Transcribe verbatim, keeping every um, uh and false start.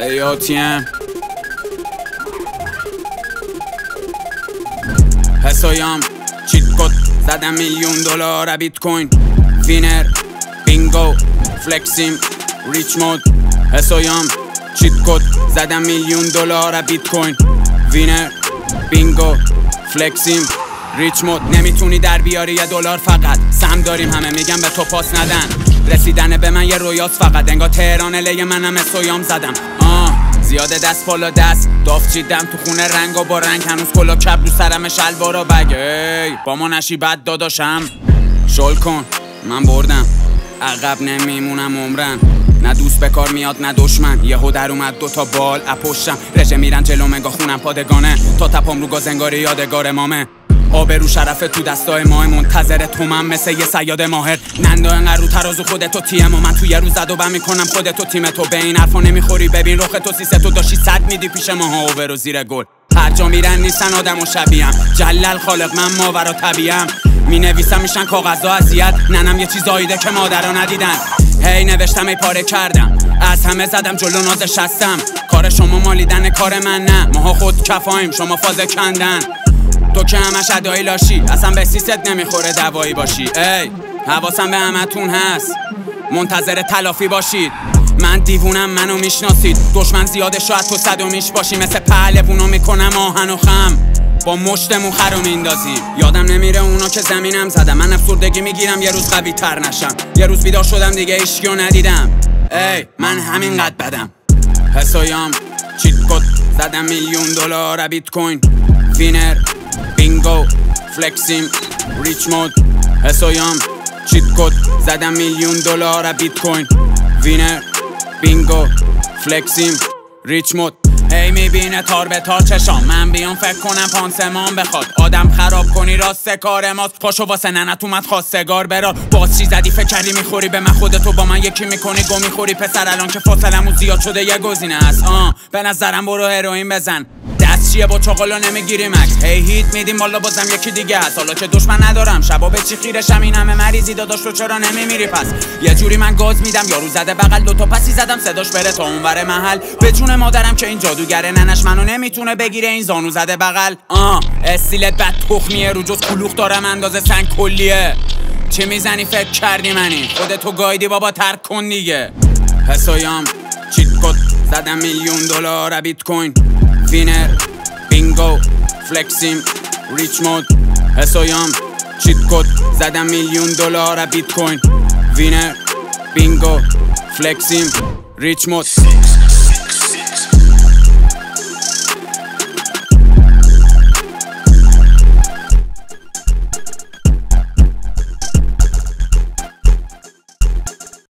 ایاتیم حسایم چیت کد زدم میلیون دلار بیت کوین وینر بینگو فلکسیم ریچ مود حسایم چیت کد زدم میلیون دلار بیت کوین وینر بینگو فلکسیم ریچ مود. نمیتونی در بیاری یه دلار فقط سم داریم همه میگن به تو پاس ندن رسیدن به من یه رویاست فقط انگار تهران لی منم اسویام زدم آه زیاده دست بالا دست داف چیدم تو خونه رنگ و با رنگ هنوز کلا کپ رو سرم شلوار و بگه با ما نشی بد داداشم شل کن من بردم عقب نمیمونم عمرن نه دوست به کار میاد نه دشمن یهو در اومد دوتا بال اپشتم رژه میرن جلو منگاه خونم پادگانه تا تپام رو گازنگاری یادگار مامه آبرو شرفه تو دستای ماه منتظر تو من مثل یه صیاد ماهر نندا انقدر رو ترازو خودتو تیم و من تو یه روز زد و بم میکنم خودتو تیم تو به این حرفا نمیخوری ببین رخ تو سیسه تو داشتی صد میدی پیش ماها آبرو زیر گل هر جا میرن نیستن آدم و شبیهم جلل خالق من ماورا طبیعم می نویسم میشن کاغذها اذیت ننم یه چیز آیده که مادرها ندیدن هی نوشتم ای پاره کردم از همه زدم جلو نازش هستم کار شما مالیدن کار من نه ماها خود کفاییم شما فاز کندن تو که همش ادایی لاشی اصلا به سیست نمیخوره دوایی باشی ای حواسم به همتون هست منتظر تلافی باشید من دیوونم منو میشناسید دشمن زیاده شاید تو صدومیش باشی مثل پهلوونا میکنم آهن و خم با مشتمون خرو میندازیم یادم نمیره اونا که زمینم زدم من افسردگی میگیرم یه روز قوی تر نشم یه روز بیدار شدم دیگه عشقیو ندیدم ای من همینقدر بدم حسایم چیت کد زدم میلیون دلار بیت کوین وینر بینگو فلکسیم ریچ مود حسایم چیت کد زدم میلیون دلار بیت کوین وینر بینگو فلکسیم ریچ مود هی میبینه تار به تار چشام من بیام فکر کنم پانسمان بخواد آدم خراب کنی راست کار ماست پاشو واسه ننت اومد خواستگار برار باز چی زدی فکر کردی میخوری به من خودتو با من یکی میکنی گو میخوری پسر الان که فاصلمون زیاد شده یه گزینه هست آه به نظرم برو هروئین بزن دست چیه با چاقالا نمیگیری مکس هی هیت میدیم والا بازم یکی دیگه هست حالا که دشمن ندارم شبا به چی خیرشم این همه مریضی داداش رو چرا نمیمیری پس یه جوری من گاز میدم یارو زده بغل دوتا پسی زدم صداش بره تا اونور محل به جون مادرم که این جادوگره ننش منو نمیتونه بگیره این زانو زده بغل آه استیلت بد تخمیه رو جز کلوخ دارم اندازه سنگ کلیه چی میزنی فکر کردی منی خودتو گایدی بابا ترک کن دیگه حسایم چیت کد زدم میلیون دلار بیت کوین وینر بینگو فلکسیم ریچ مود حسایم چیت کد زدم میلیون دلار بیت کوین وینر بینگو فلکسیم ریچ مود